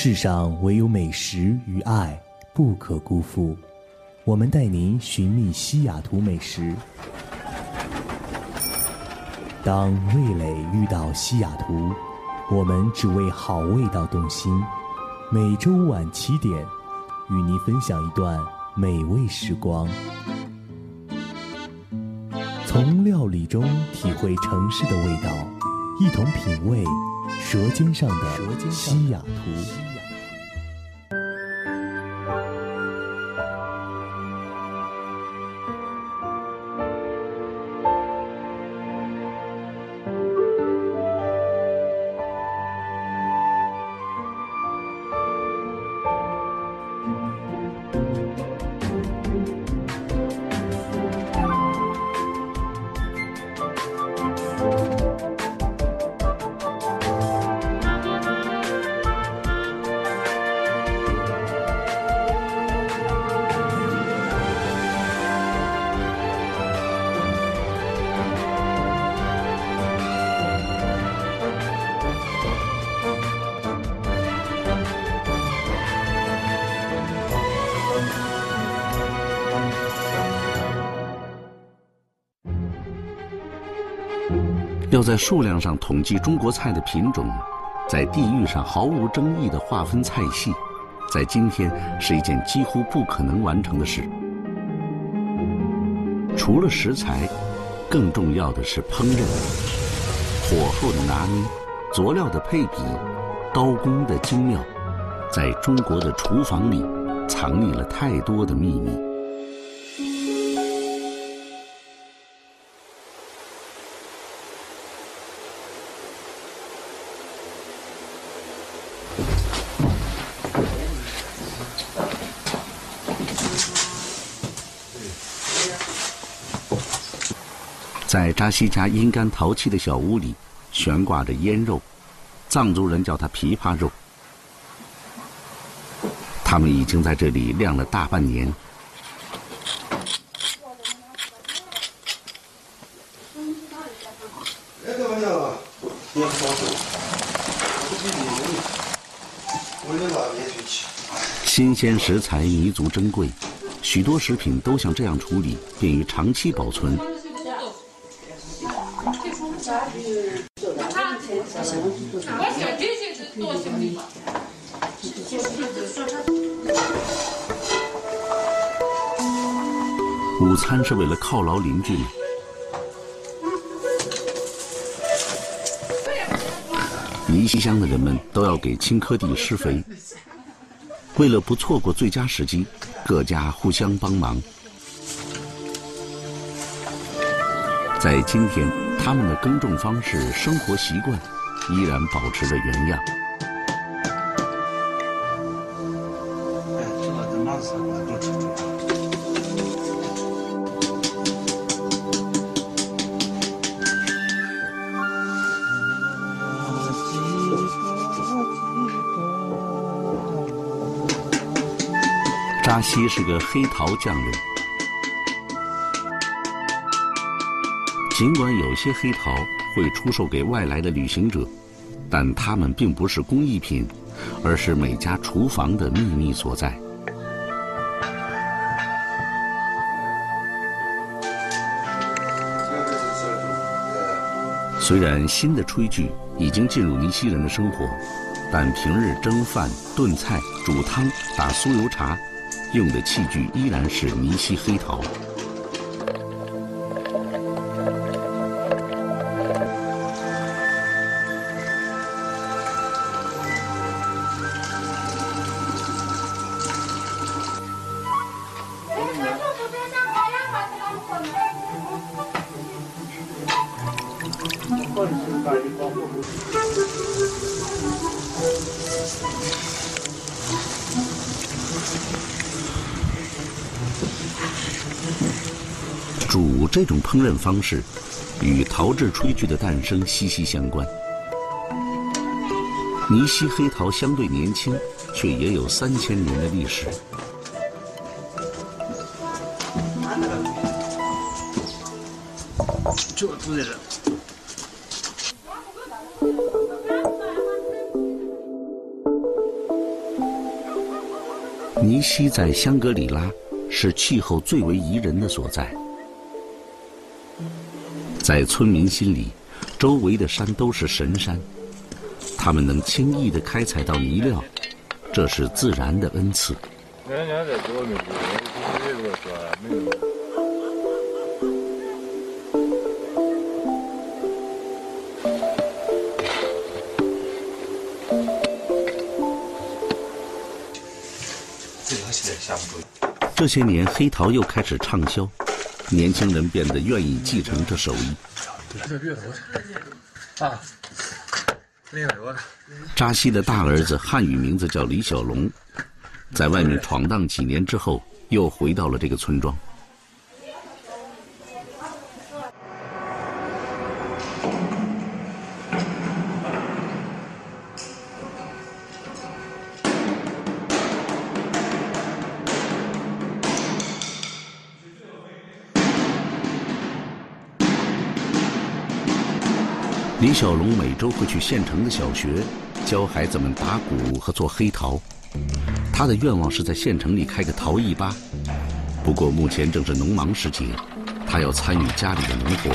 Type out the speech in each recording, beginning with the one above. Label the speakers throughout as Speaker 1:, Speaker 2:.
Speaker 1: 世上唯有美食与爱不可辜负，我们带您寻觅西雅图美食。当味蕾遇到西雅图，我们只为好味道动心。每周晚7点，与您分享一段美味时光，从料理中体会城市的味道，一同品味舌尖上的西雅图。
Speaker 2: 要在数量上统计中国菜的品种，在地域上毫无争议地划分菜系，在今天是一件几乎不可能完成的事。除了食材，更重要的是烹饪，火候的拿捏，佐料的配比，刀工的精妙，在中国的厨房里藏匿了太多的秘密。在扎西家阴干陶器的小屋里，悬挂着腌肉，藏族人叫它琵琶肉。他们已经在这里晾了大半年。新鲜食材弥足珍贵，许多食品都像这样处理，便于长期保存。午餐是为了犒劳邻居们。尼西乡的人们都要给青稞地施肥，为了不错过最佳时机，各家互相帮忙。在今天，他们的耕种方式、生活习惯依然保持着原样。扎西是个黑陶匠人，尽管有些黑陶会出售给外来的旅行者，但它们并不是工艺品，而是每家厨房的秘密所在。虽然新的炊具已经进入尼西人的生活，但平日蒸饭、炖菜、煮汤、打酥油茶用的器具依然是尼西黑陶。煮这种烹饪方式与陶制炊具的诞生息息相关。尼西黑陶相对年轻，却也有3000年的历史。
Speaker 3: 就住在这。
Speaker 2: 尼西在香格里拉是气候最为宜人的所在，在村民心里，周围的山都是神山，他们能轻易地开采到泥料，这是自然的恩赐。这些年，黑陶又开始畅销，年轻人变得愿意继承这手艺。扎西的大儿子汉语名字叫李小龙，在外面闯荡几年之后，又回到了这个村庄。李小龙每周会去县城的小学，教孩子们打鼓和做黑陶。他的愿望是在县城里开个陶艺吧，不过目前正是农忙时节，他要参与家里的农活。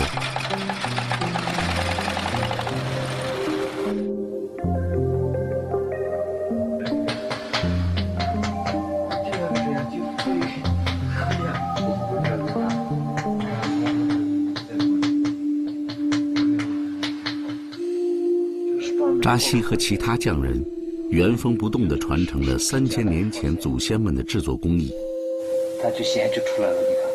Speaker 2: 扎西和其他匠人原封不动地传承了3000年前祖先们的制作工艺。
Speaker 3: 它就显就出来了，你看。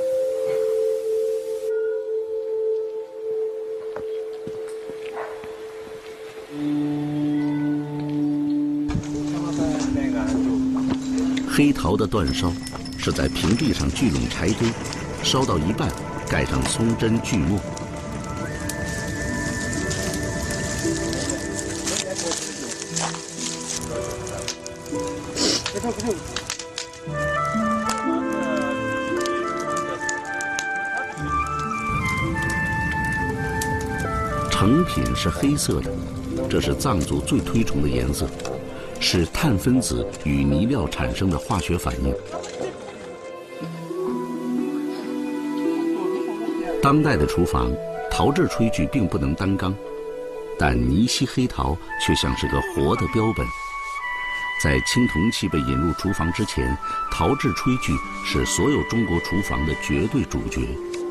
Speaker 2: 黑陶的煅烧是在平地上聚拢柴堆，烧到一半，盖上松针锯末。成品是黑色的，这是藏族最推崇的颜色，是碳分子与泥料产生的化学反应。当代的厨房，陶制炊具并不能单缸，但尼西黑陶却像是个活的标本。在青铜器被引入厨房之前，陶制炊具是所有中国厨房的绝对主角。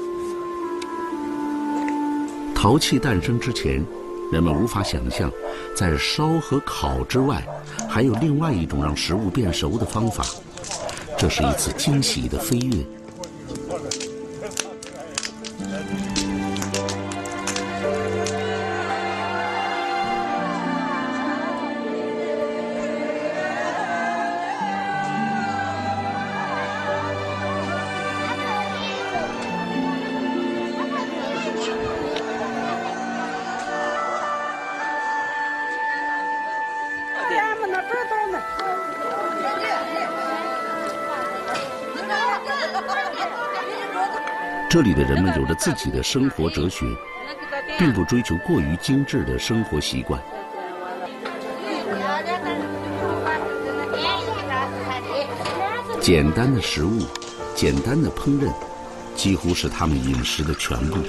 Speaker 2: 陶器诞生之前，人们无法想象，在烧和烤之外，还有另外一种让食物变熟的方法。这是一次惊喜的飞跃。这里的人们有着自己的生活哲学，并不追求过于精致的生活习惯。简单的食物，简单的烹饪，几乎是他们饮食的全部。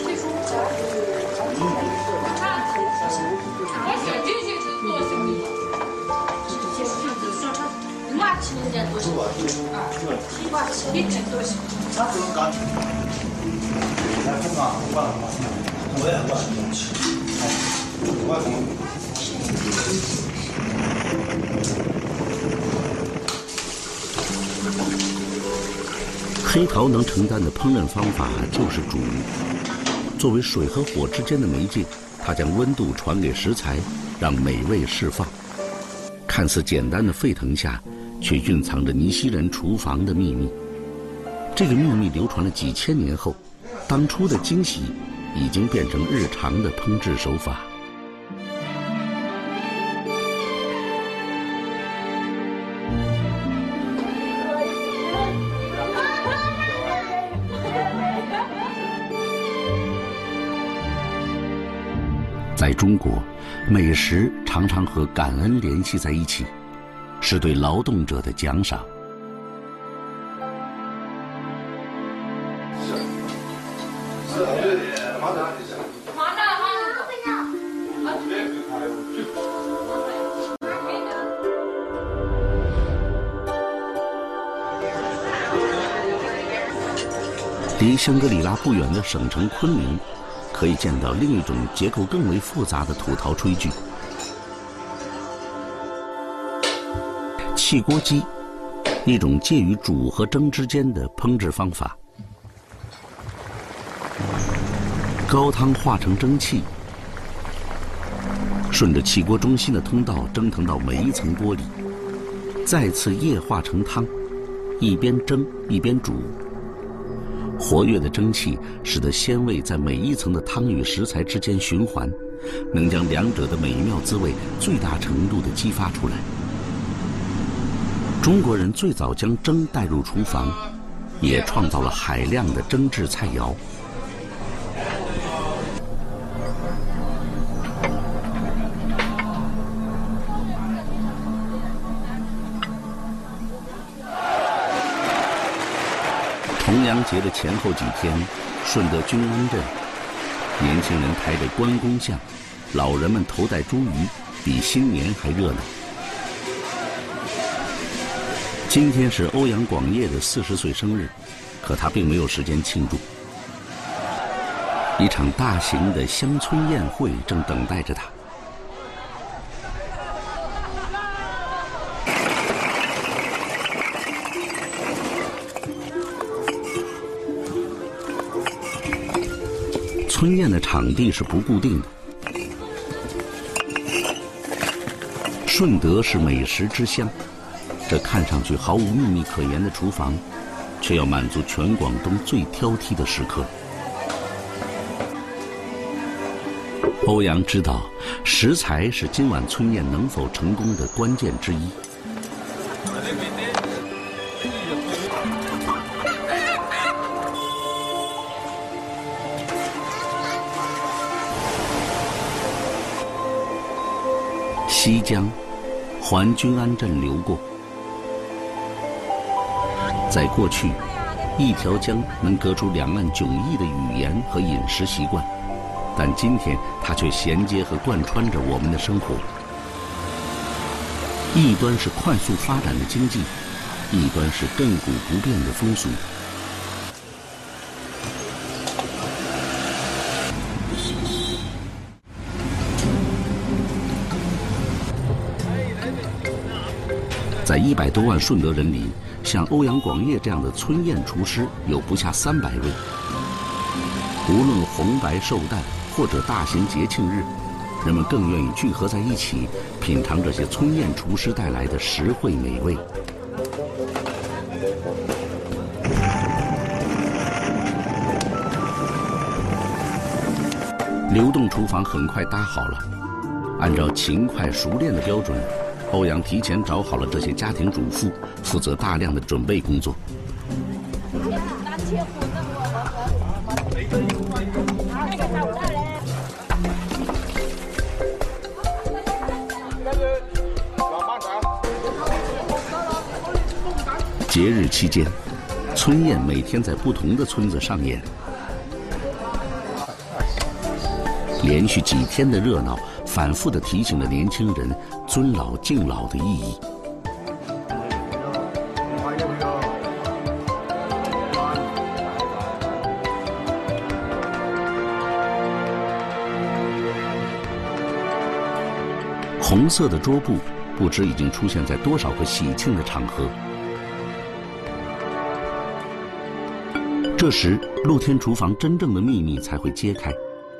Speaker 2: 黑陶能承担的烹饪方法就是煮。作为水和火之间的媒介，它将温度传给食材，让美味释放。看似简单的沸腾下，却蕴藏着尼西人厨房的秘密。这个秘密流传了几千年后，当初的惊喜已经变成日常的烹制手法。在中国，美食常常和感恩联系在一起，是对劳动者的奖赏。 离香格里拉不远的省城昆明，可以见到另一种结构更为复杂的土陶炊具——气锅鸡，一种介于煮和蒸之间的烹制方法。高汤化成蒸汽，顺着气锅中心的通道蒸腾到每一层锅里，再次液化成汤，一边蒸一边煮。活跃的蒸汽使得鲜味在每一层的汤与食材之间循环，能将两者的美妙滋味最大程度地激发出来。中国人最早将蒸带入厨房，也创造了海量的蒸制菜肴。重阳节的前后几天，顺德均安镇，年轻人抬着关公像，老人们头戴茱萸，比新年还热闹。今天是欧阳广业的40岁生日，可他并没有时间庆祝。一场大型的乡村宴会正等待着他。春宴的场地是不固定的。顺德是美食之乡，这看上去毫无秘密可言的厨房，却要满足全广东最挑剔的食客。欧阳知道，食材是今晚春宴能否成功的关键之一。西江环均安镇流过，在过去，一条江能隔出两岸迥异的语言和饮食习惯，但今天它却衔接和贯穿着我们的生活。一端是快速发展的经济，一端是亘古不变的风俗。在100多万顺德人里，像欧阳广业这样的村宴厨师有不下300位。无论红白寿诞或者大型节庆日，人们更愿意聚合在一起，品尝这些村宴厨师带来的实惠美味。流动厨房很快搭好了，按照勤快熟练的标准，欧阳提前找好了这些家庭主妇，负责大量的准备工作。节日期间，村宴每天在不同的村子上演，连续几天的热闹，反复地提醒了年轻人尊老敬老的意义。红色的桌布，不知已经出现在多少个喜庆的场合。这时，露天厨房真正的秘密才会揭开。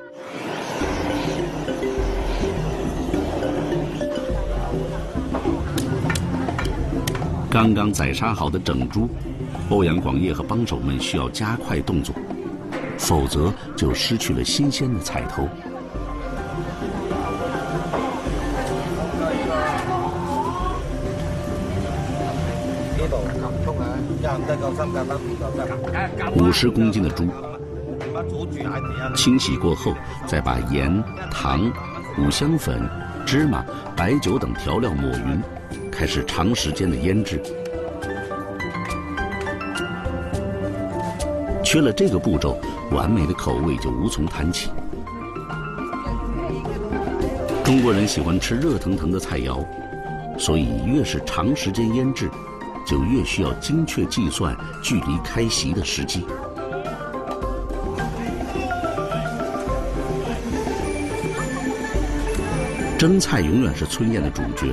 Speaker 2: 刚刚宰杀好的整猪，欧阳广业和帮手们需要加快动作，否则就失去了新鲜的彩头。50公斤的猪，清洗过后，再把盐、糖、五香粉、芝麻、白酒等调料抹匀，开始长时间的腌制。缺了这个步骤， 完美的口味就无从谈起。中国人喜欢吃热腾腾的菜肴，所以越是长时间腌制，就越需要精确计算距离开席的时机。蒸菜永远是村宴的主角。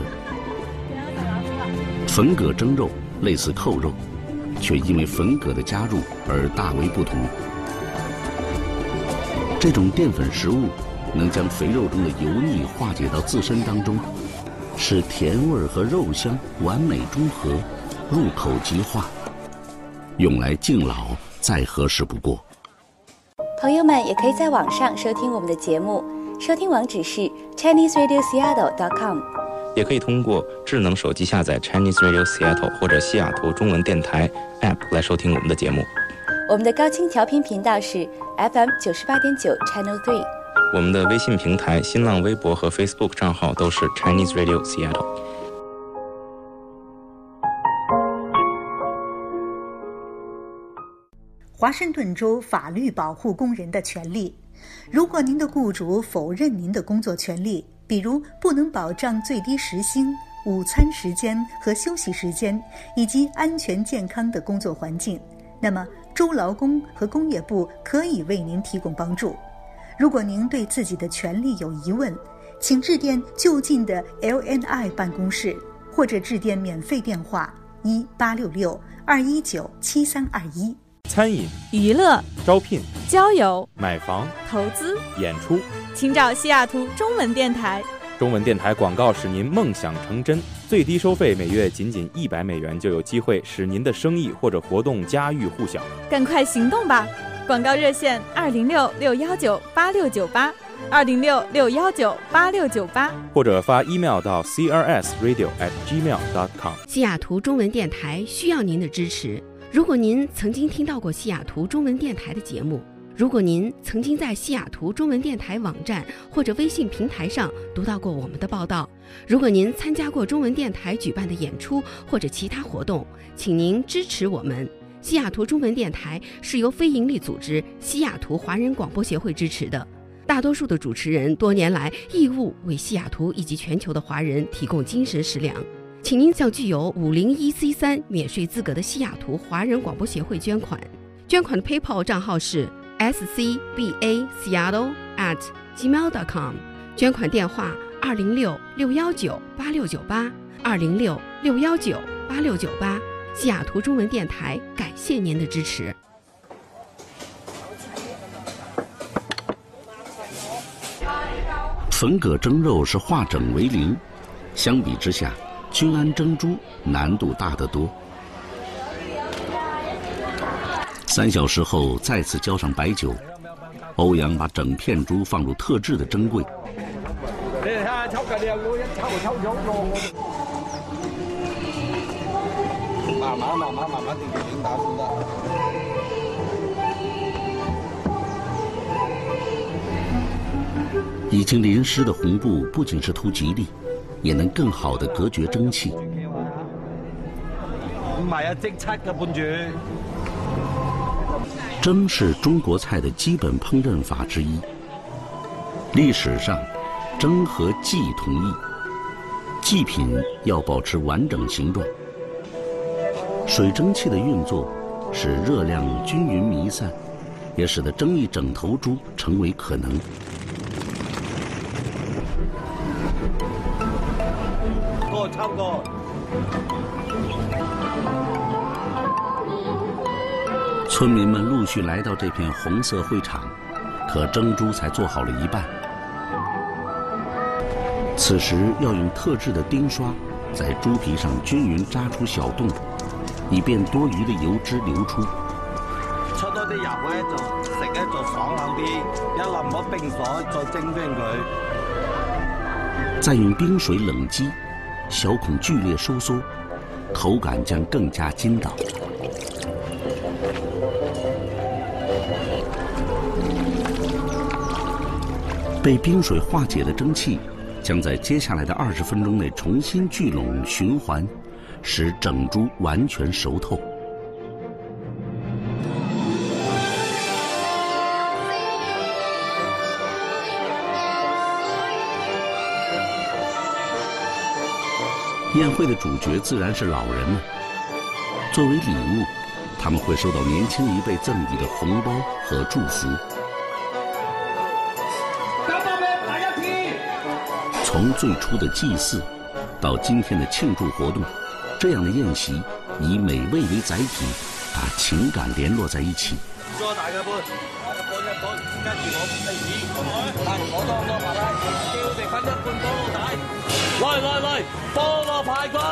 Speaker 2: 粉葛蒸肉类似扣肉，却因为粉葛的加入而大为不同。这种淀粉食物能将肥肉中的油腻化解到自身当中，使甜味和肉香完美中和，入口即化，用来敬老再合适不过。
Speaker 4: 朋友们也可以在网上收听我们的节目，收听网址是 ChineseRadioSeattle.com，
Speaker 5: 也可以通过智能手机下载 Chinese Radio Seattle 或者西雅图中文电台 App 来收听我们的节目。
Speaker 4: 我们的高清调频频道是 FM 98.9 Channel 3。
Speaker 5: 我们的微信平台、新浪微博和 Facebook 账号都是 Chinese Radio Seattle。
Speaker 6: 华盛顿州法律保护工人的权利。如果您的雇主否认您的工作权利，比如不能保障最低时薪、午餐时间和休息时间，以及安全健康的工作环境，那么州劳工和工业部可以为您提供帮助。如果您对自己的权利有疑问，请致电就近的 LNI 办公室，或者致电免费电话1866-219-7321。
Speaker 7: 餐饮、
Speaker 8: 娱乐、
Speaker 7: 招聘、
Speaker 8: 交友、
Speaker 7: 买房、
Speaker 8: 投资、
Speaker 7: 演出，
Speaker 8: 请找西雅图中文电台。
Speaker 7: 中文电台广告使您梦想成真，最低收费每月仅$100，就有机会使您的生意或者活动家喻户晓。
Speaker 8: 赶快行动吧！广告热线206-619-8698，206-619-8698，
Speaker 7: 或者发 email 到 crsradio@gmail.com。
Speaker 9: 西雅图中文电台需要您的支持。如果您曾经听到过西雅图中文电台的节目，如果您曾经在西雅图中文电台网站或者微信平台上读到过我们的报道，如果您参加过中文电台举办的演出或者其他活动，请您支持我们。西雅图中文电台是由非营利组织西雅图华人广播协会支持的，大多数的主持人多年来义务为西雅图以及全球的华人提供精神食粮。请您向具有501C3免税资格的西雅图华人广播协会捐款。捐款的 PayPal 账号是 scbaseattle@gmail.com， 捐款电话206-619-8698， 206-619-8698。西雅图中文电台感谢您的支持。
Speaker 2: 粉葛蒸肉是化整为零，相比之下，均安蒸猪难度大得多。3小时后再次浇上白酒，欧阳把整片猪放入特制的蒸柜。慢慢定打出的。已经淋湿的红布不仅是图吉利，也能更好地隔绝蒸汽。蒸是中国菜的基本烹饪法之一。历史上，蒸和祭同义，祭品要保持完整形状。水蒸气的运作使热量均匀弥散，也使得蒸一整头猪成为可能。村民们陆续来到这片红色会场，可蒸猪才做好了一半。此时要用特制的钉刷在猪皮上均匀扎出小洞，以便多余的油脂流出。
Speaker 10: 出多啲油咧，就食咧就爽口啲，一淋咗冰水再蒸翻佢。
Speaker 2: 再用冰水冷击，小孔剧烈收缩，口感将更加筋道。被冰水化解的蒸汽将在接下来的20分钟内重新聚拢循环，使整猪完全熟透。 宴会的主角自然是老人们。作为礼物，他们会收到年轻一辈赠予的红包和祝福。从最初的祭祀，到今天的庆祝活动，这样的宴席以美味为载体，把情感联络在一起。
Speaker 10: 做大嘅杯，大嘅杯一杯，跟住我5厘紙，好唔好？係，我當個白帶，叫我哋分一半菠蘿帶。來，菠蘿排骨。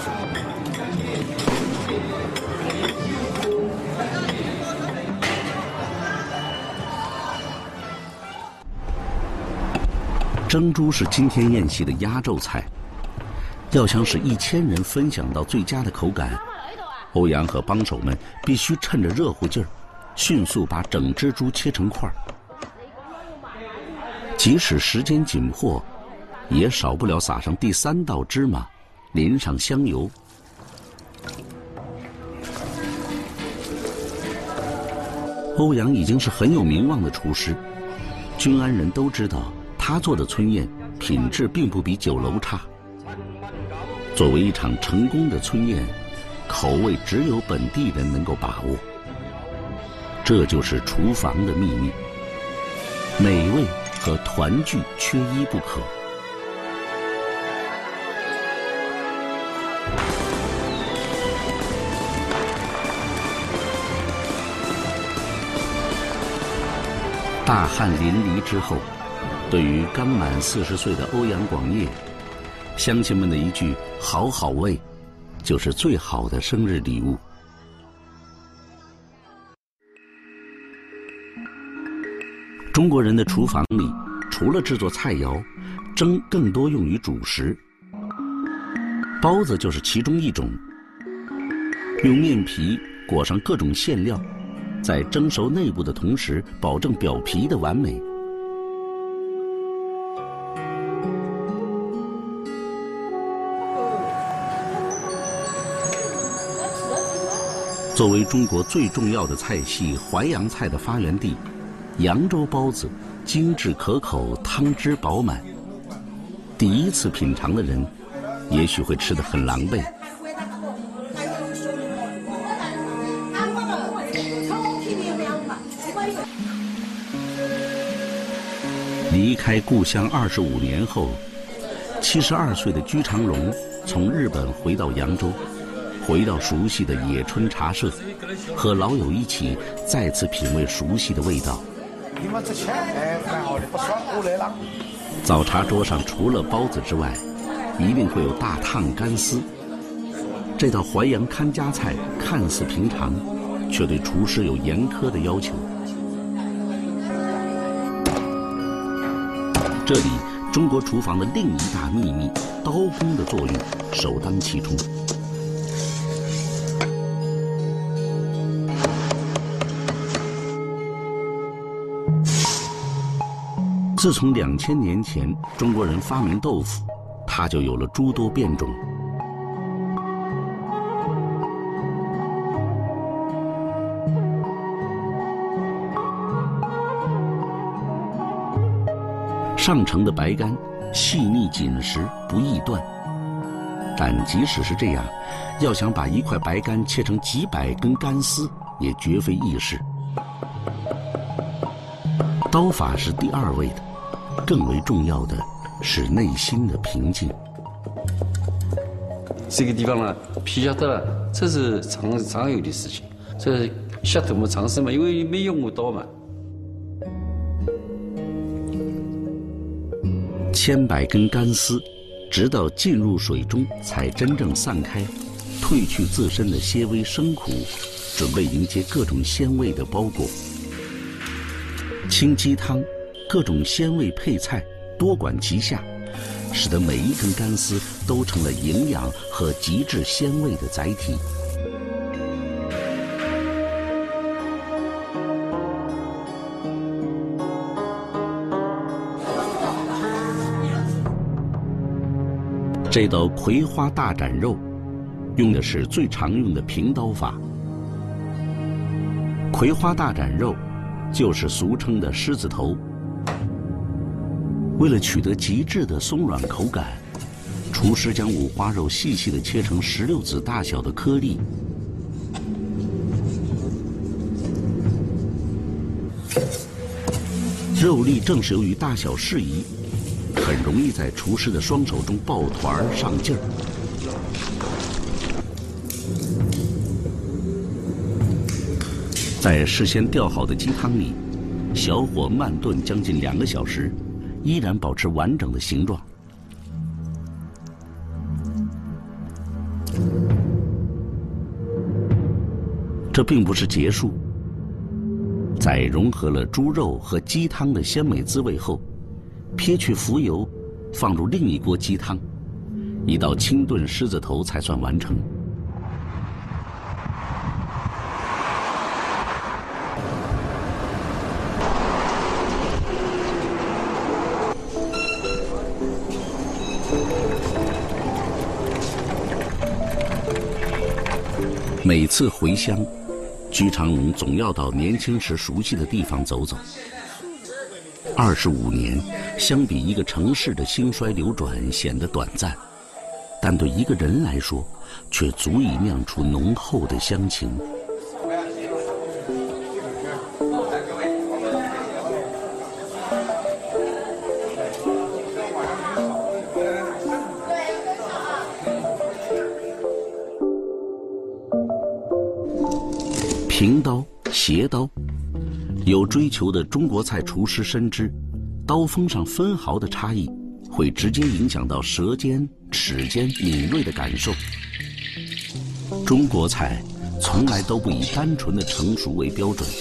Speaker 2: 蒸猪是今天宴席的压轴菜，要想使1000人分享到最佳的口感，欧阳和帮手们必须趁着热乎劲儿，迅速把整只猪切成块儿。即使时间紧迫，也少不了撒上第3道芝麻，淋上香油。欧阳已经是很有名望的厨师，均安人都知道他做的村宴品质并不比酒楼差。作为一场成功的村宴，口味只有本地人能够把握。这就是厨房的秘密，美味和团聚缺一不可。大汗淋漓之后，对于刚满40岁的欧阳广业，乡亲们的一句“好好味”，就是最好的生日礼物。中国人的厨房里，除了制作菜肴，蒸更多用于主食。包子就是其中一种，用面皮裹上各种馅料，在蒸熟内部的同时，保证表皮的完美。作为中国最重要的菜系淮扬菜的发源地，扬州包子精致可口，汤汁饱满。第一次品尝的人，也许会吃得很狼狈。离开故乡25年后，72岁的居长荣从日本回到扬州，回到熟悉的野春茶社，和老友一起再次品味熟悉的味道。早茶桌上除了包子之外，一定会有大烫干丝。这道淮扬看家菜看似平常，却对厨师有严苛的要求。这里，中国厨房的另一大秘密——刀工的作用首当其冲。自从2000年前中国人发明豆腐，它就有了诸多变种。上乘的白干细腻紧实，不易断。但即使是这样，要想把一块白干切成几百根干丝，也绝非易事。刀法是第2位的，更为重要的是内心的平静。
Speaker 11: 这个地方呢，皮晓得了，这是常有的事情，这晓得么常识嘛，因为没用过刀嘛。
Speaker 2: 千百根干丝，直到浸入水中才真正散开，褪去自身的些微生苦，准备迎接各种鲜味的包裹。清鸡汤，各种鲜味配菜，多管齐下，使得每一根干丝都成了营养和极致鲜味的载体。这道葵花大斩肉，用的是最常用的平刀法。葵花大斩肉，就是俗称的狮子头。为了取得极致的松软口感， 厨师将五花肉细细地切成16子大小的颗粒，肉粒正是由于大小适宜，很容易在厨师的双手中抱团上劲儿。在事先调好的鸡汤里，小火慢炖将近2个小时，依然保持完整的形状。这并不是结束，在融合了猪肉和鸡汤的鲜美滋味后，撇去浮油，放入另一锅鸡汤，一道清炖狮子头才算完成。每次回乡，居长荣总要到年轻时熟悉的地方走走。25年，相比一个城市的兴衰流转显得短暂，但对一个人来说，却足以酿出浓厚的乡情。平刀、斜刀，有追求的中国菜厨师深知，刀锋上分毫的差异，会直接影响到舌尖、齿间敏锐的感受。中国菜从来都不以单纯的成熟为标准。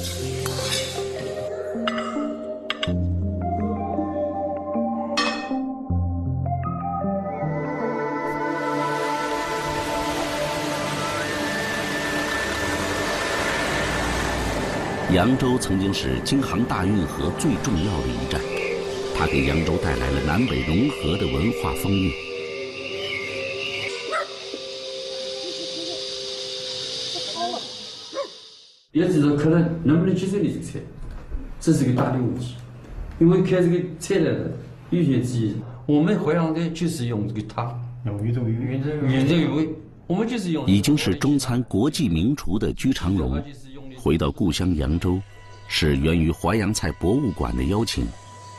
Speaker 2: 扬州曾经是京杭大运河最重要的一站，它给扬州带来了南北融合的文化风韵。
Speaker 11: 要知道客人能不能接受你这个菜，这是个大的问题。因为开这个菜来了，有些记忆，我们淮扬菜就是用这个汤，用原汁原味，我们就是用。
Speaker 2: 已经是中餐国际名厨的居长荣，回到故乡扬州，是源于淮扬菜博物馆的邀请。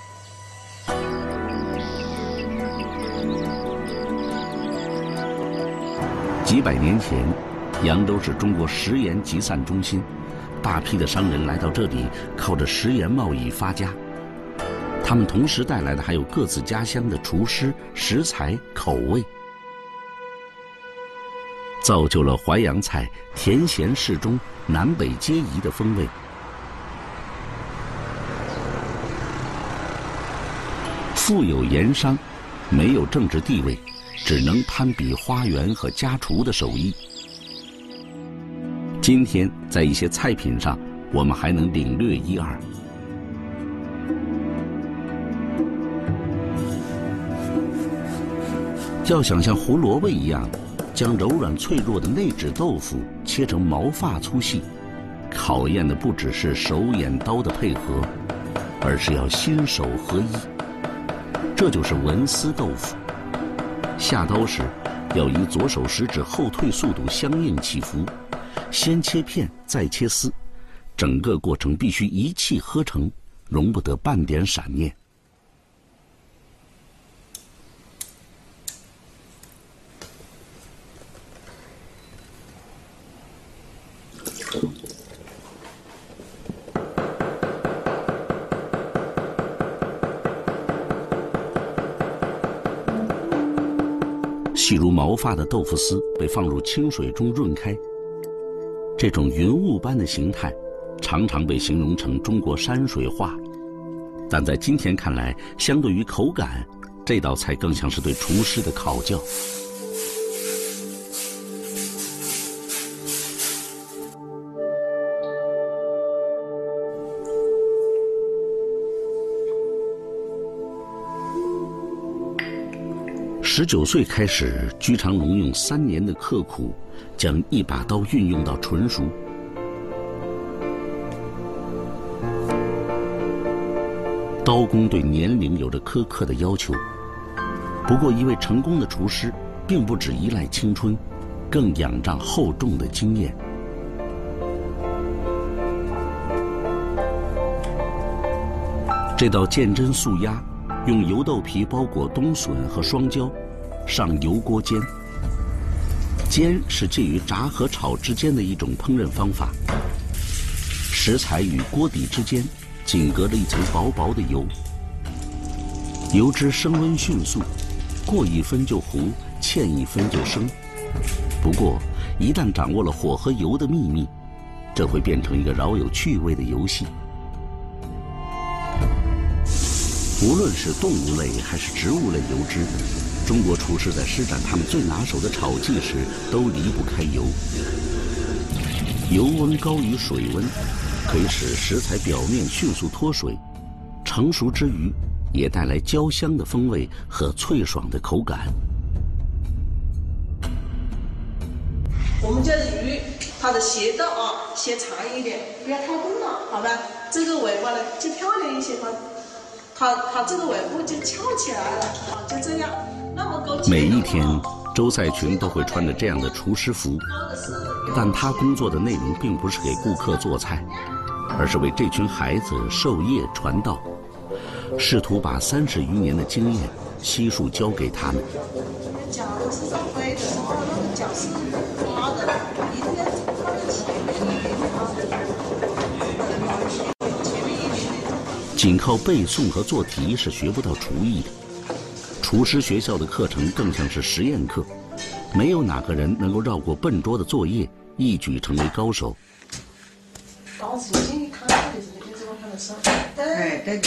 Speaker 2: 几百年前，扬州是中国食盐集散中心，大批的商人来到这里，靠着食盐贸易发家。他们同时带来的还有各自家乡的厨师、食材、口味，造就了淮扬菜甜咸适中、南北皆宜的风味。富有盐商，没有政治地位，只能攀比花园和家厨的手艺。今天在一些菜品上，我们还能领略一二。要想像胡萝卜一样，将柔软脆弱的内酯豆腐切成毛发粗细，考验的不只是手眼刀的配合，而是要心手合一。这就是文思豆腐。下刀时，要以左手食指后退速度相应起伏，先切片再切丝，整个过程必须一气呵成，容不得半点闪念。细如毛发的豆腐丝被放入清水中润开，这种云雾般的形态常常被形容成中国山水画，但在今天看来，相对于口感，这道菜更像是对厨师的考教。19岁开始，居长荣用3年的刻苦，将一把刀运用到纯熟。刀工对年龄有着苛刻的要求， 不过，一位成功的厨师并不只依赖青春，更仰仗厚重的经验。这道鉴真素鸭，用油豆皮包裹冬笋和双椒，上油锅煎。煎是介于炸和炒之间的一种烹饪方法。食材与锅底之间仅隔着一层薄薄的油，油脂升温迅速，过1分就糊，欠1分就生。不过，一旦掌握了火和油的秘密，这会变成一个饶有趣味的游戏。无论是动物类还是植物类油脂，中国厨师在施展他们最拿手的炒技时，都离不开油。油温高于水温，可以使食材表面迅速脱水，成熟之余，也带来焦香的风味和脆爽的口感。
Speaker 12: 我们这鱼，它的斜道啊，斜长一点，不要太钝了，好吧？这个尾巴呢，就漂亮一些，它这个尾部就翘起来了啊，就这样。那么勾起。每一天，
Speaker 2: 周赛群都会穿着这样的厨师服，但他工作的内容并不是给顾客做菜，而是为这群孩子授业传道，试图把30余年的经验悉数教给他们。
Speaker 12: 脚都是上飞的，然后那个脚是花的，一定要放在前面一点
Speaker 2: 仅靠背诵和做题是学不到厨艺的。厨师学校的课程更像是实验课，没有哪个人能够绕过笨拙的作业，一举成为高手。
Speaker 12: 对。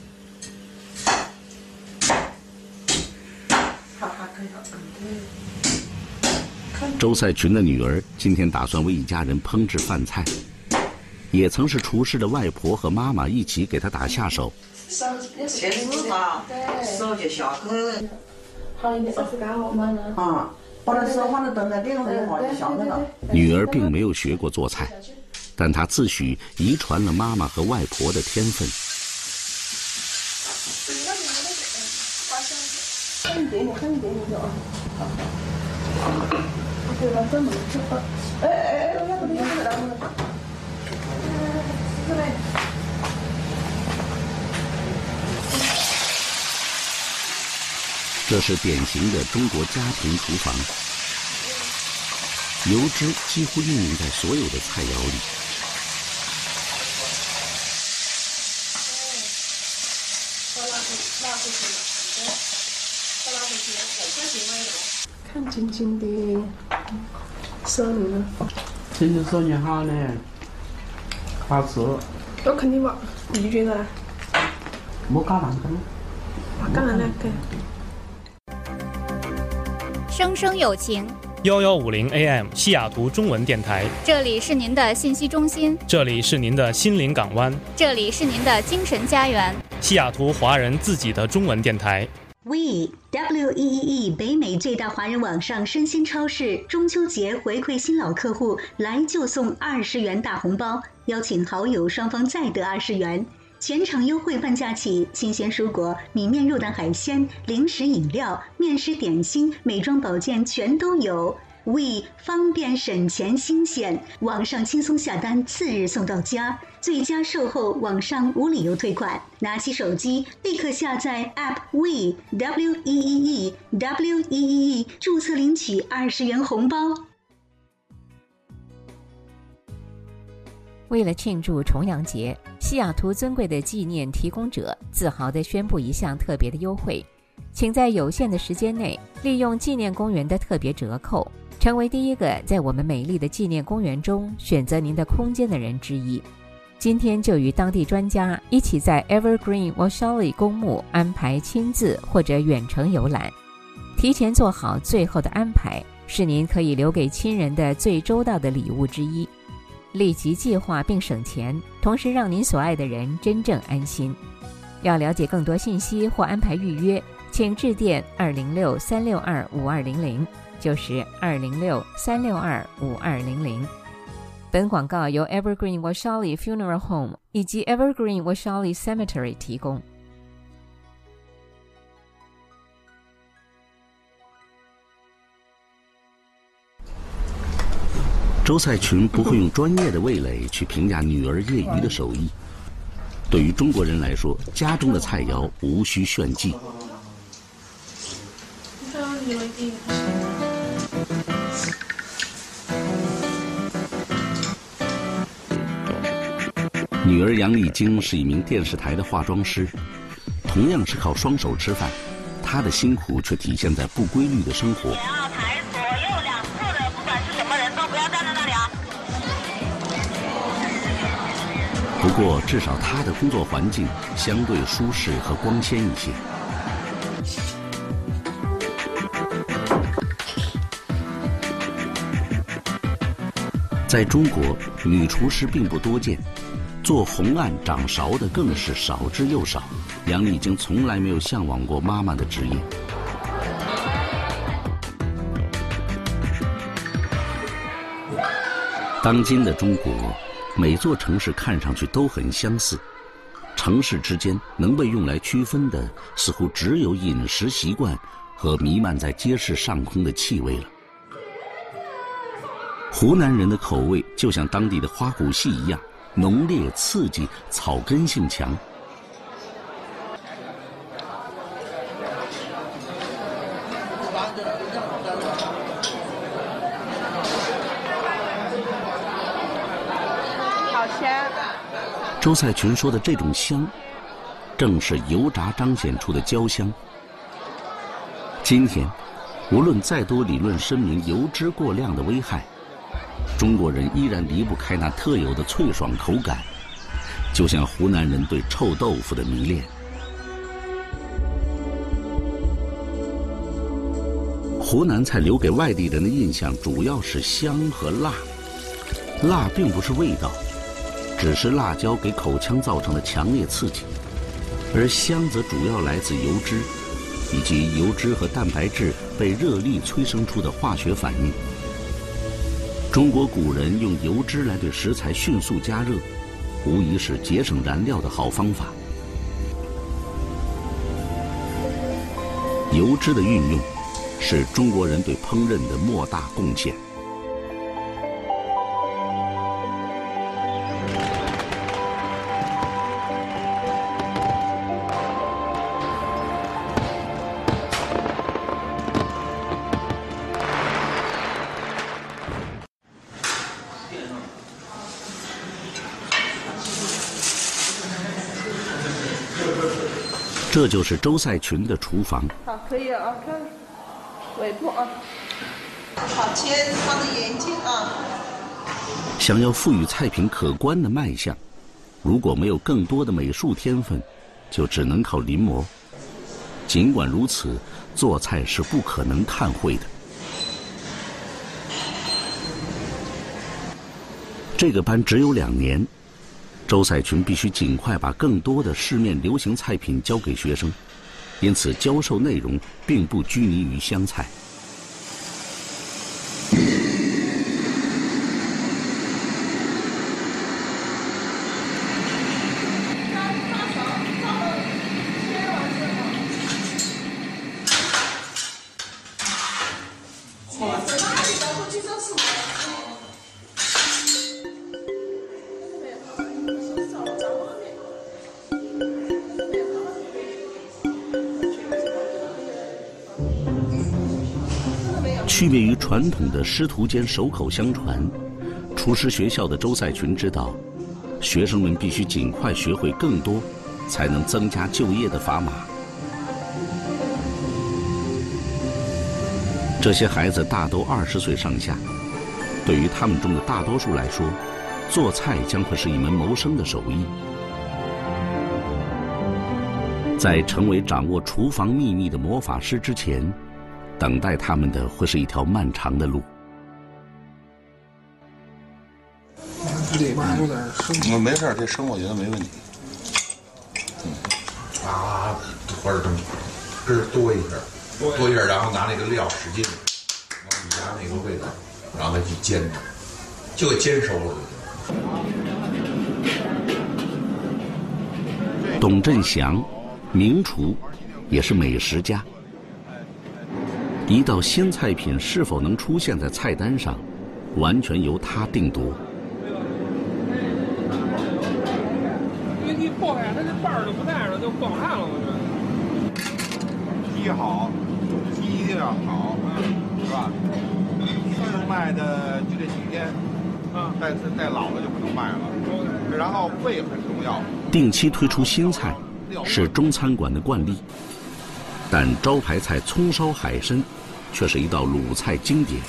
Speaker 2: 周赛群的女儿今天打算为一家人烹制饭菜，也曾是厨师的外婆和妈妈一起给她打下手。
Speaker 12: 切丝嘛，手就下去。好一点，手干了嘛呢？啊，把它手放在灯在顶上的话就下去了。
Speaker 2: 女儿并没有学过做菜，但她自诩遗传了妈妈和外婆的天分。
Speaker 12: 看一点就啊。对吧？这么吃吧。哎，我要不你来了。
Speaker 2: 这是典型的中国家庭厨房，油脂几乎运用在所有的菜肴里。
Speaker 12: 看晶晶的手呢，
Speaker 11: 晶晶手艺好呢，好吃。
Speaker 12: 我肯定吧，秘诀啊。
Speaker 11: 没搞烂的吗？
Speaker 12: 搞烂了个。
Speaker 13: 生生有情
Speaker 14: 1150 AM 西雅图中文电台，
Speaker 13: 这里是您的信息中心，
Speaker 14: 这里是您的心灵港湾，
Speaker 13: 这里是您的精神家园，
Speaker 14: 西雅图华人自己的中文电台。
Speaker 6: WEEE 北美最大华人网上生鲜超市中秋节回馈新老客户，来就送20元大红包，邀请好友双方再得20元。全场优惠半价起，新鲜蔬果、米面肉蛋海鲜、零食饮料、面食点心、美妆保健全都有。We 方便省钱新鲜，网上轻松下单，次日送到家，最佳售后，网上无理由退款。拿起手机立刻下载 App We WEEE 注册领取20元红包。
Speaker 15: 为了庆祝重阳节，西雅图尊贵的纪念提供者自豪地宣布一项特别的优惠，请在有限的时间内利用纪念公园的特别折扣，成为第一个在我们美丽的纪念公园中选择您的空间的人之一。今天就与当地专家一起在 Evergreen Washalie 公墓安排亲自或者远程游览，提前做好最后的安排，是您可以留给亲人的最周到的礼物之一。立即计划并省钱，同时让您所爱的人真正安心。要了解更多信息或安排预约，请致电206-362-5200，就是206-362-5200。本广告由 Evergreen Washalie Funeral Home 以及 Evergreen Washalie Cemetery 提供。
Speaker 2: 周赛群不会用专业的味蕾去评价女儿业余的手艺。对于中国人来说，家中的菜肴无需炫技。女儿杨丽晶是一名电视台的化妆师，同样是靠双手吃饭，她的辛苦却体现在不规律的生活。
Speaker 16: 抬左右两侧的，不管是什么人都不要站在那里啊。
Speaker 2: 不过，至少她的工作环境相对舒适和光鲜一些。在中国，女厨师并不多见。做红案掌勺的更是少之又少。杨丽晶从来没有向往过妈妈的职业。当今的中国，每座城市看上去都很相似，城市之间能被用来区分的，似乎只有饮食习惯和弥漫在街市上空的气味了。湖南人的口味就像当地的花鼓戏一样，浓烈刺激，草根性强。
Speaker 12: 好香！
Speaker 2: 周赛群说的这种香，正是油炸彰显出的焦香。今天，无论再多理论声明油脂过量的危害，中国人依然离不开那特有的脆爽口感，就像湖南人对臭豆腐的迷恋。湖南菜留给外地人的印象主要是香和辣，辣并不是味道，只是辣椒给口腔造成的强烈刺激，而香则主要来自油脂，以及油脂和蛋白质被热力催生出的化学反应。中国古人用油脂来对食材迅速加热，无疑是节省燃料的好方法。油脂的运用是中国人对烹饪的莫大贡献。这就是周赛群的厨房。
Speaker 12: 好，可以了啊，看尾部啊。好，切放的严谨啊。
Speaker 2: 想要赋予菜品可观的卖相，如果没有更多的美术天分，就只能靠临摹。尽管如此，做菜是不可能看会的。这个班只有2年。周赛群必须尽快把更多的市面流行菜品教给学生，因此教授内容并不拘泥于湘菜。区别于传统的师徒间手口相传，厨师学校的周赛群知道，学生们必须尽快学会更多，才能增加就业的砝码。这些孩子大都20岁上下，对于他们中的大多数来说，做菜将会是一门谋生的手艺。在成为掌握厨房秘密的魔法师之前，等待他们的会是一条漫长的路。
Speaker 17: 这把有点生，没事，这生我觉得没问题。或者这么，这是多一点，多一点，然后拿那个料使劲，往里加那个味道，然后再去煎它，就给煎熟了。
Speaker 2: 董振祥，名厨，也是美食家。一道新菜品是否能出现在菜单上， 完全由他定夺。
Speaker 18: 因为一破开，它这瓣儿就不带了，就不好看了。我觉得。
Speaker 17: 坯好，坯一定要好，是吧？生卖的就这几天，带老了就不能卖了。然后胃很重要。
Speaker 2: 定期推出新菜是中餐馆的惯例，但招牌菜葱烧海参却是一道鲁菜经典。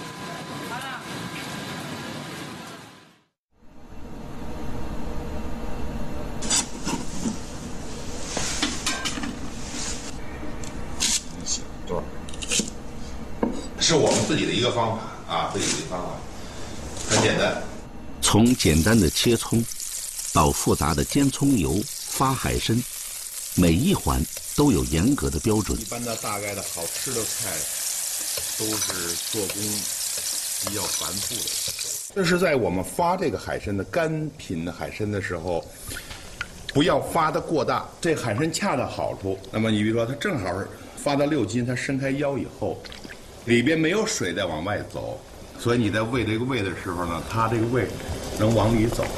Speaker 17: 是我们自己的一个方法啊，自己的一个方法，很简单。
Speaker 2: 从简单的切葱，到复杂的煎葱油、发海参，每一环都有严格的标准。
Speaker 17: 一般的大概的好吃的菜，都是做工比较繁复的。这是在我们发这个海参的干品的海参的时候，不要发得过大。这海参恰到好处。那么你比如说，它正好发到6斤，它伸开腰以后，里边没有水再往外走，所以你在喂这个胃的时候呢，它这个胃能往里走。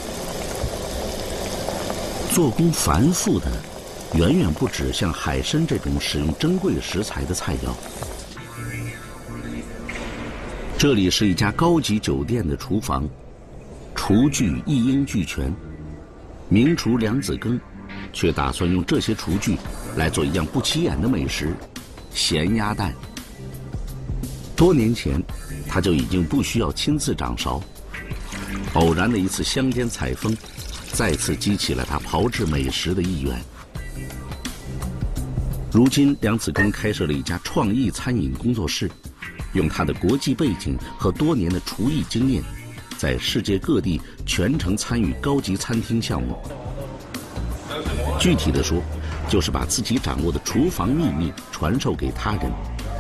Speaker 2: 做工繁复的，远远不止像海参这种使用珍贵食材的菜肴。这里是一家高级酒店的厨房，厨具一应俱全。名厨梁子庚却打算用这些厨具来做一样不起眼的美食——咸鸭蛋。多年前，他就已经不需要亲自掌勺。偶然的一次乡间采风，再次激起了他炮制美食的意愿。如今，梁子庚开设了一家创意餐饮工作室，用他的国际背景和多年的厨艺经验，在世界各地全程参与高级餐厅项目。具体的说，就是把自己掌握的厨房秘密传授给他人。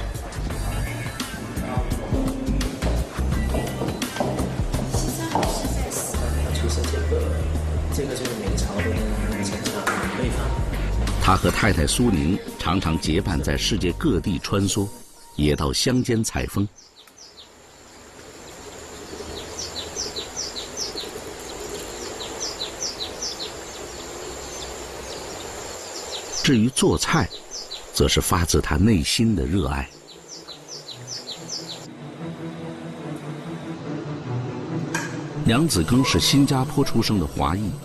Speaker 19: 这个就是明朝的那个城墙内方。
Speaker 2: 他和太太苏宁常常结伴在世界各地穿梭，也到乡间采风。至于做菜，则是发自他内心的热爱。梁子庚是新加坡出生的华裔，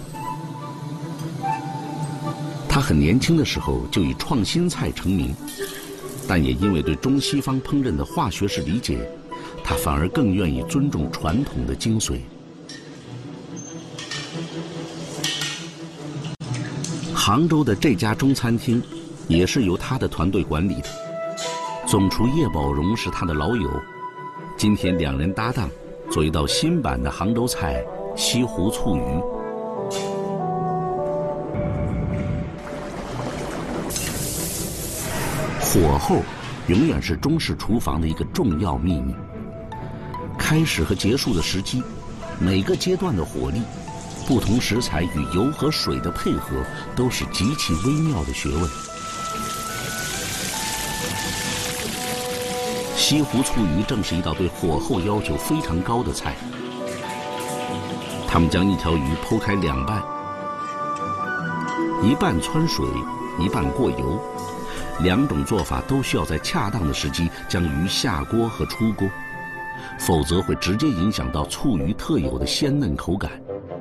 Speaker 2: 他很年轻的时候就以创新菜成名，但也因为对中西方烹饪的化学式理解，他反而更愿意尊重传统的精髓。杭州的这家中餐厅也是由他的团队管理的，总厨叶宝荣是他的老友，今天两人搭档做一道新版的杭州菜西湖醋鱼。火候永远是中式厨房的一个重要秘密，开始和结束的时机，每个阶段的火力，不同食材与油和水的配合，都是极其微妙的学问。西湖醋鱼正是一道对火候要求非常高的菜。他们将一条鱼剖开两半，一半汆水，一半过油，两种做法都需要在恰当的时机将鱼下锅和出锅，否则会直接影响到醋鱼特有的鲜嫩口感。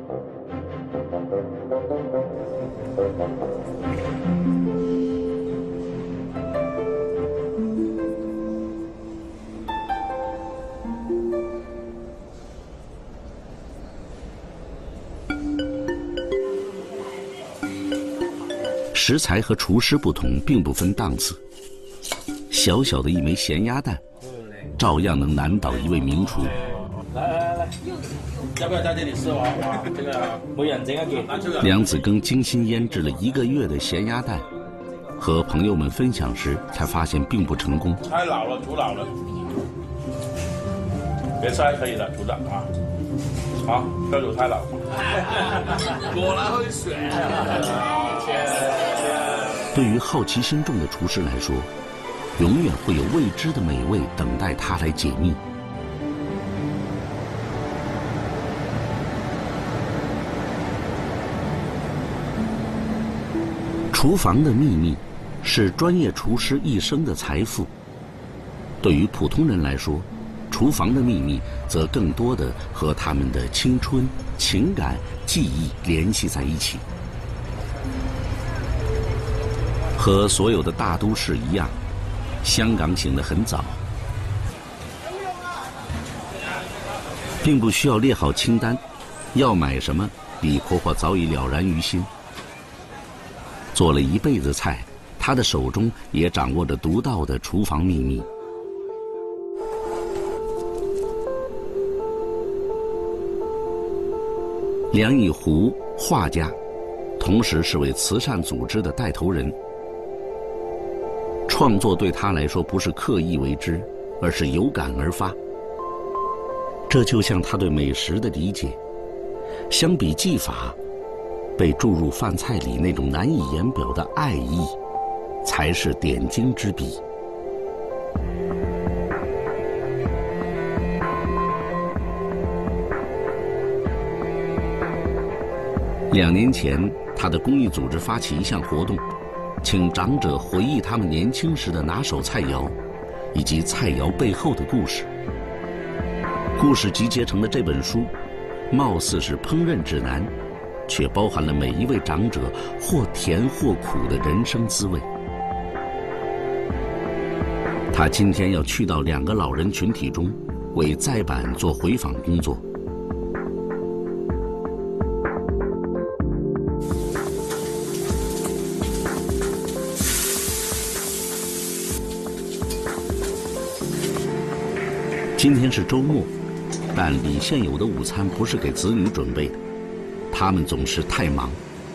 Speaker 2: 食材和厨师不同，并不分档次。小小的一枚咸鸭蛋，照样能难倒一位名厨。
Speaker 10: 来，要不要在这里吃完？这个不认真给。
Speaker 2: 梁子庚精心腌制了1个月的咸鸭蛋，和朋友们分享时才发现并不成功。
Speaker 10: 太老了，煮老了。别吃还可以的，煮的啊。好，不要煮太老。果然会选。
Speaker 2: 对于好奇心重的厨师来说，永远会有未知的美味等待他来解密。 厨房的秘密是专业厨师一生的财富。对于普通人来说，厨房的秘密则更多的和他们的青春、情感、记忆联系在一起。和所有的大都市一样，香港醒得很早，并不需要列好清单，要买什么，李婆婆早已了然于心。做了一辈子菜，她的手中也掌握着独到的厨房秘密。梁以湖，画家，同时是位慈善组织的带头人。创作对他来说不是刻意为之，而是有感而发。这就像他对美食的理解，相比技法，被注入饭菜里那种难以言表的爱意，才是点睛之笔。2年前，他的公益组织发起一项活动，请长者回忆他们年轻时的拿手菜肴，以及菜肴背后的故事。故事集结成的这本书，貌似是烹饪指南，却包含了每一位长者或甜或苦的人生滋味。他今天要去到2个老人群体中，为再版做回访工作。今天是周末，但李现友的午餐不是给子女准备的，他们总是太忙。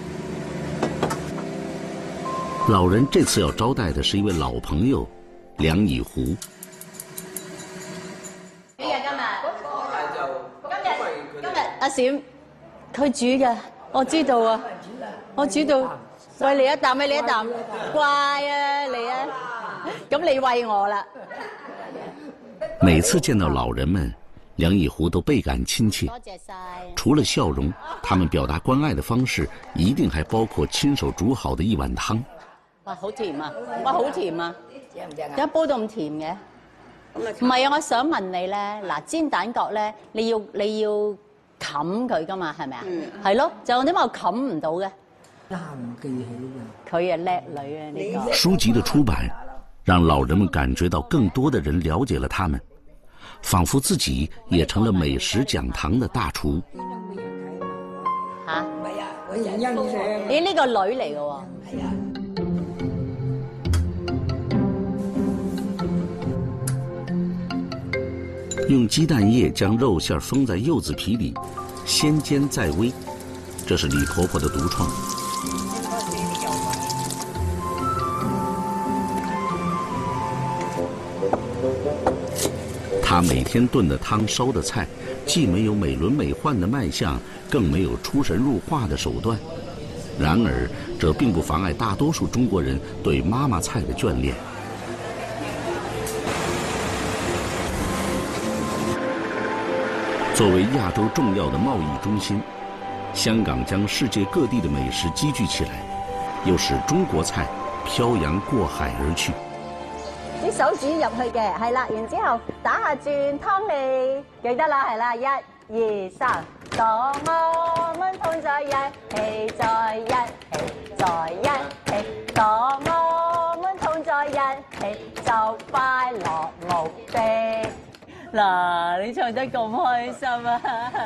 Speaker 2: 老人这次要招待的是一位老朋友，梁以湖。
Speaker 20: 今日阿閃佢煮嘅，我知道啊，我煮到喂你一啖，喂你一啖，乖啊你啊，咁你餵我啦。
Speaker 2: 每次见到老人们，梁以湖都倍感亲切。除了笑容，他们表达关爱的方式一定还包括亲手煮好的一碗汤。
Speaker 20: 哇，好甜啊！哇，好甜啊！點解煲到咁甜嘅？唔係啊，我想問你咧，嗱煎蛋角咧，你要冚佢噶嘛，係咪啊？係咯，就點解我冚唔到嘅？啱記起嘅。佢啊叻女啊呢個。
Speaker 2: 書籍的出版，讓老人們感覺到更多的人了解了他們，仿佛自己也成了美食講堂的大廚。
Speaker 20: 嚇？唔係啊，我認欣賞。咦，呢個女嚟嘅喎。係啊。
Speaker 2: 用雞蛋液將肉餡封在柚子皮裡，先煎再煨，這是李婆婆的獨創。她每天燉的湯、燒的菜，既沒有美輪美奐的賣相，更沒有出神入化的手段。然而，這並不妨礙大多數中國人對媽媽菜的眷戀。作為亞洲重要的貿易中心，香港將世界各地的美食積聚起來，又使中國菜漂洋過海而去。
Speaker 20: 啲手指入去嘅，係啦，然之後打下轉湯氣，記得啦，係啦，1、2、3，當我們同在一起，在一起，在一起，當我們同在一起，就快樂無比。嗱，你唱得咁開心啊！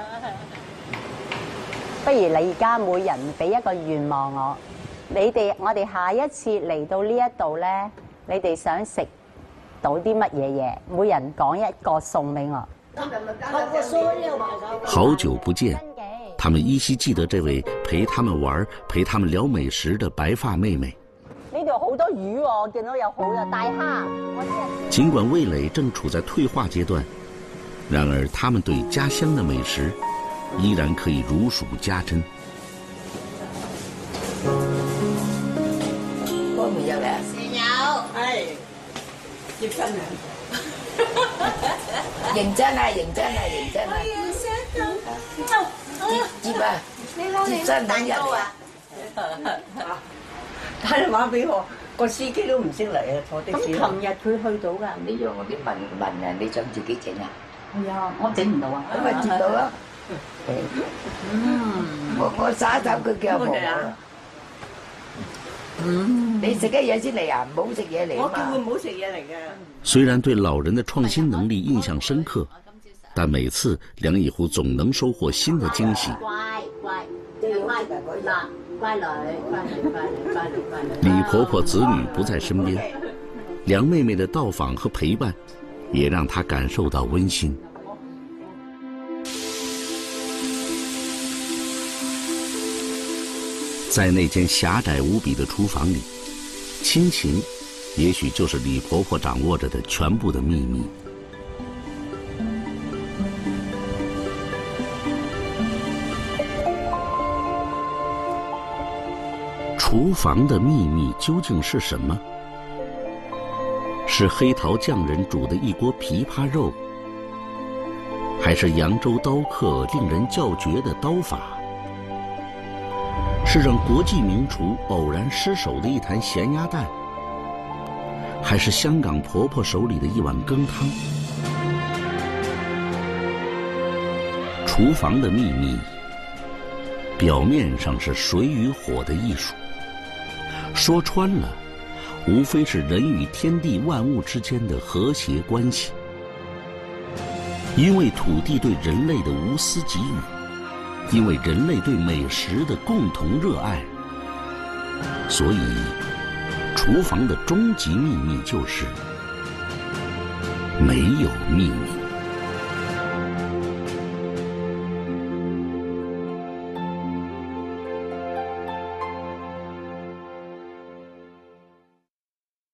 Speaker 20: 不如你而家每人俾一個願望我，我哋下一次嚟到呢一度咧，你哋想食到啲乜嘢嘢？每人講一個送俾我。
Speaker 2: 好久不見，他們依稀記得這位陪他們玩、陪他們聊美食的白髮妹妹。
Speaker 20: 呢度好多魚喎，我見到有好多大蝦。
Speaker 2: 儘管味蕾正處在退化階段，然而他們對家鄉的美食依然可以如數家珍。
Speaker 21: 我唔有嘅，
Speaker 20: 有，
Speaker 21: 係結婚啊！認真啊！認真啊！認真啊！接啊！結婚等日啊！ 打電話俾我，個司機都唔識嚟啊，坐的士。
Speaker 20: 咁琴日佢去到㗎？
Speaker 21: 你讓我啲問啊，你想自己整啊？
Speaker 20: 係啊，我整唔到啊。
Speaker 21: 咁咪接到啦。我耍手佢叫我忙啊。你食嘅嘢先嚟啊，唔好食嘢嚟啊嘛。我叫佢唔好食嘢嚟嘅。
Speaker 2: 虽然对老人的创新能力印象深刻，但每次梁以湖总能收获新的惊喜。李婆婆子女不在身边，梁妹妹的到访和陪伴，也让她感受到温馨。在那间狭窄无比的厨房里，亲情也许就是李婆婆掌握着的全部的秘密。厨房的秘密究竟是什么？是黑桃匠人煮的一锅枇杷肉，还是扬州刀客令人叫绝的刀法？是让国际名厨偶然失手的一坛咸鸭蛋，还是香港婆婆手里的一碗羹汤？厨房的秘密，表面上是水与火的艺术，说穿了，无非是人与天地万物之间的和谐关系。因为土地对人类的无私给予，因为人类对美食的共同热爱，所以厨房的终极秘密就是没有秘密。